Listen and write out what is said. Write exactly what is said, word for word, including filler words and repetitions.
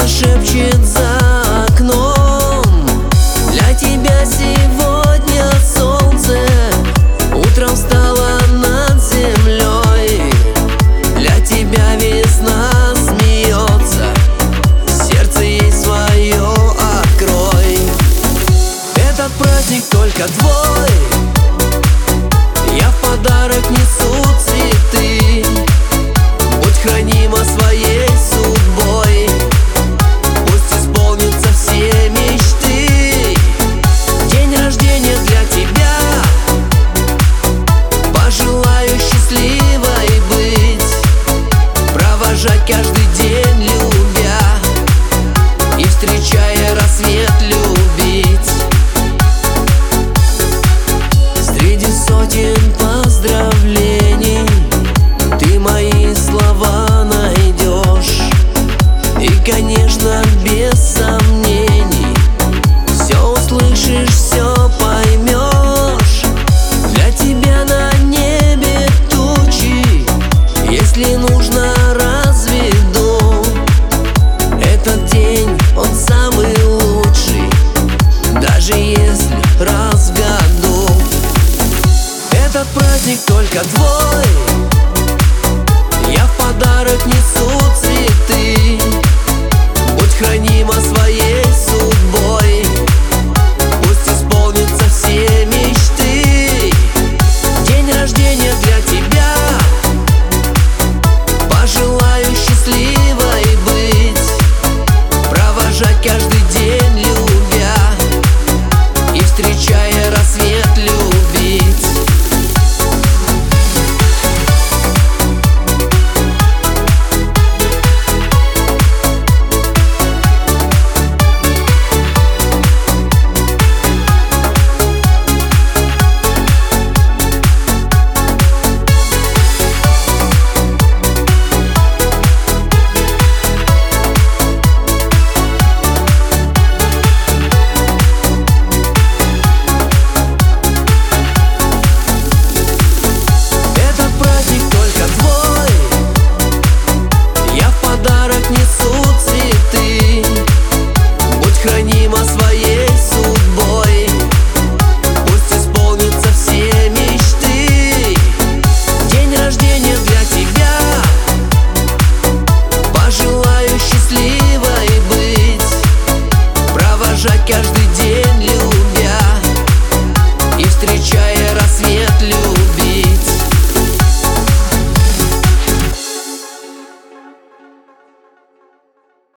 шепчет за окном. Для тебя сегодня солнце утром встало над землей. Для тебя весна смеется, сердце ей свое открой. Этот праздник только твой, я в подарок несу цветы. Будь хранима своей судьбой, пусть исполнятся все мечты. День рождения для тебя, пожелаю счастливой быть, провожать каждый день любя и, встречая рассвет, любить. Среди сотен поздравлений ты мои слова найдешь, и, конечно,